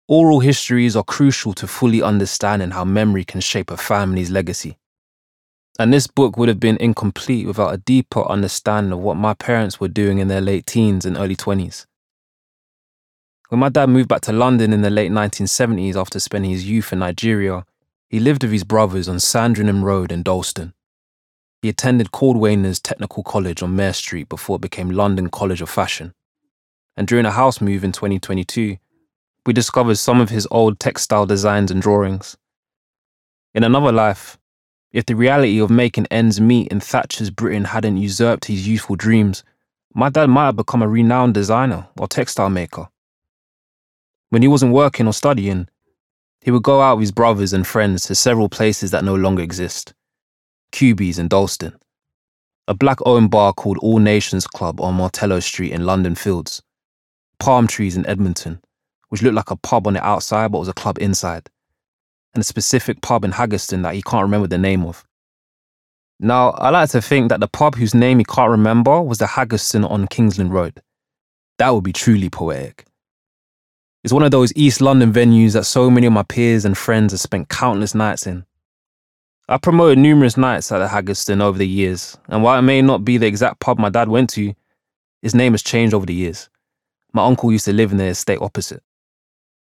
Oral histories are crucial to fully understanding how memory can shape a family's legacy. And this book would have been incomplete without a deeper understanding of what my parents were doing in their late teens and early 20s. When my dad moved back to London in the late 1970s after spending his youth in Nigeria, he lived with his brothers on Sandringham Road in Dalston. He attended Cordwainers Technical College on Mare Street before it became London College of Fashion. And during a house move in 2022, we discovered some of his old textile designs and drawings. In another life, if the reality of making ends meet in Thatcher's Britain hadn't usurped his youthful dreams, my dad might have become a renowned designer or textile maker. When he wasn't working or studying, he would go out with his brothers and friends to several places that no longer exist. Cubies in Dalston, a black-owned bar called All Nations Club on Martello Street in London Fields, Palm Trees in Edmonton, which looked like a pub on the outside but was a club inside, and a specific pub in Haggerston that he can't remember the name of. Now, I like to think that the pub whose name he can't remember was the Haggerston on Kingsland Road. That would be truly poetic. It's one of those East London venues that so many of my peers and friends have spent countless nights in. I promoted numerous nights at the Haggerston over the years, and while it may not be the exact pub my dad went to, his name has changed over the years. My uncle used to live in the estate opposite.